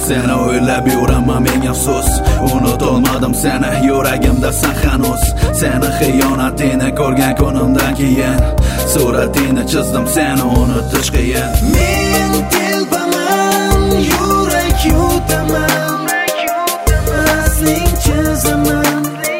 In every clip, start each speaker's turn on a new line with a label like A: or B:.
A: Seni o'ylab yuraman ming afsus, unutolmadim seni yuragimdasan hanuz. Seni xiyonatingni ko'rgan kunimdan keyin suratingni chizdim, seni unutish qiyin.
B: Men telbaman, yurak yutaman, asling chizaman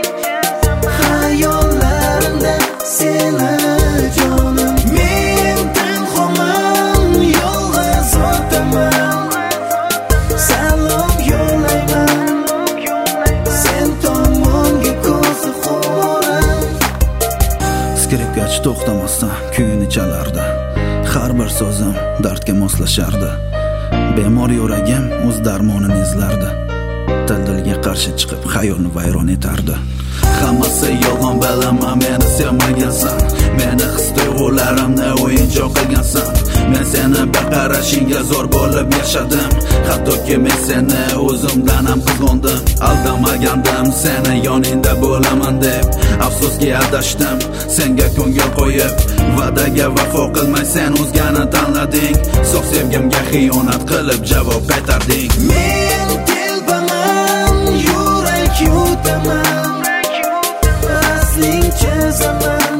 B: hayollarimda seni jonim. Men tanhoman, yolg'iz o'taman, salom yo'layman sen tomonga ko'zi xo'ram.
A: Skripkachi to'xtamasdan kuyini chalardi, har bir so'zim dardga moslashardi. Bemor yuragim o'z darmonini izlardi, til-dilga qarshi chiqib xayolni vayron etardi. Hammasi yolg'on, bilaman meni sevmagansan, meni his-tuyg'ularimni o'yinchoq qilgansan. Men seni bir qarashingga zo'r bo'lib yashadim, hattoki men seni o'zimdan ham qizg'ondim. Aldamagandim seni yoningda bo'laman deb, afsuski adashdim senga ko'ngil qo'yib. Va'daga vafo qilmay sen o'zgani tanlading, so'x sevgimga xiyonat qilib javob qaytarding.
B: Men telbaman, yurak yutaman, asling chizaman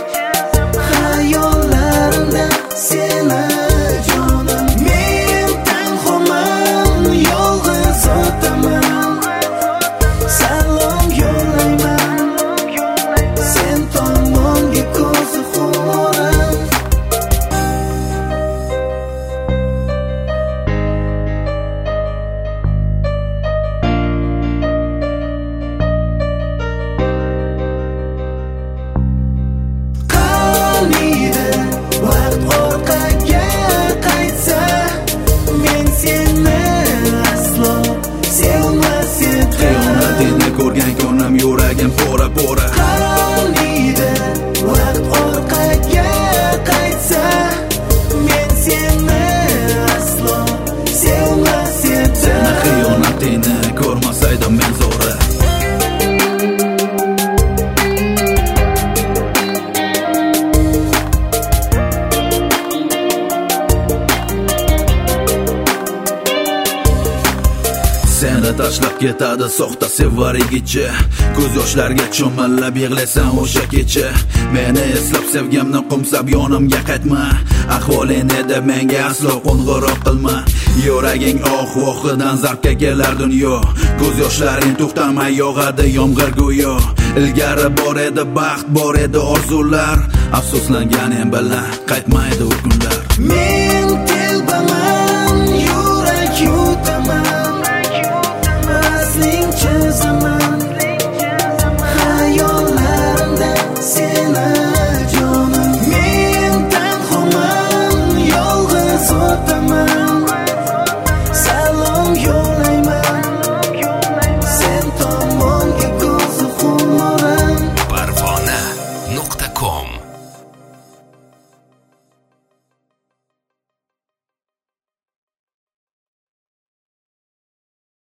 B: hayollarimda seni jonim. Men tanhoman, yolg'iz o'taman, salom yo'layman sen tomonga ko'zi xo'ram. Qolmaydi vaqt orqaga qaytsa, men seni aslo sevmas edim.
A: Xiyonatingni ko'rgan kunim yuragim pora-pora.
B: Qolmaydi vaqt orqaga qaytsa, men seni aslo sevmas edim.
A: Seni xiyonatingni ko'rmasaydim men zo'ri. Seni tashlab ketadi soxta sevar yigitchi, ko'z yoshlarga cho'millab yig'laysan o'sha kecha. Meni eslab sevgimni qumsab yonimga qaytma, ahvoling edi menga aslo qo'ng'iroq qilma. Yuraging oh-vohidan zarbga kelar dunyo, ko'z yoshlaring to'xtamay yog'adi yomg'ir go'yo. Ilgari bor edi baxt, bor edi orzular, afsuslanganim bilan qaytmaydi u kunlar.
B: Men